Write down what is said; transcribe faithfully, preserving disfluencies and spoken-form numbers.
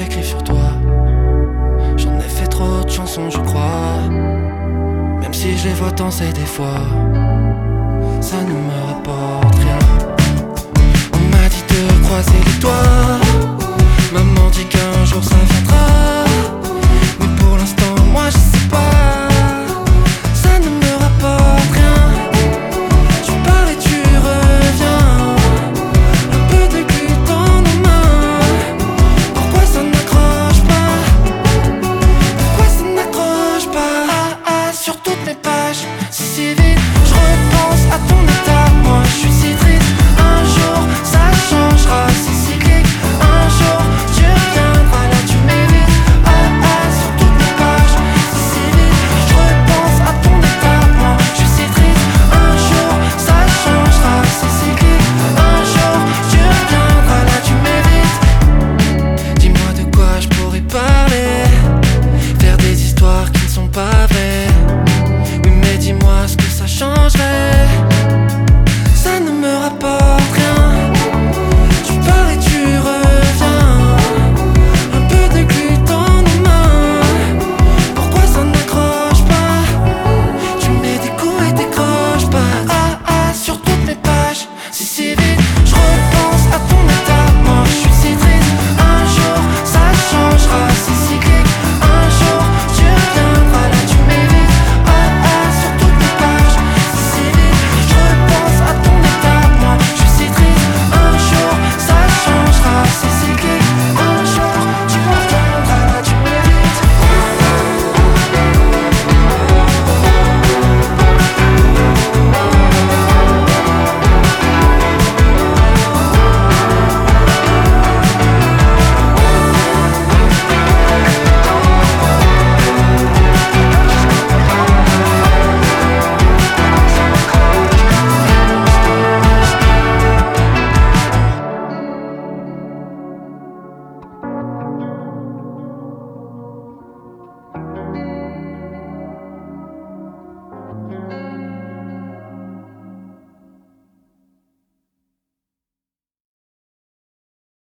j'écrive sur toi. J'en ai fait trop de chansons, je crois. Même si je les vois danser des fois, ça ne me rapporte rien. On m'a dit de croiser les doigts. Maman dit qu'un jour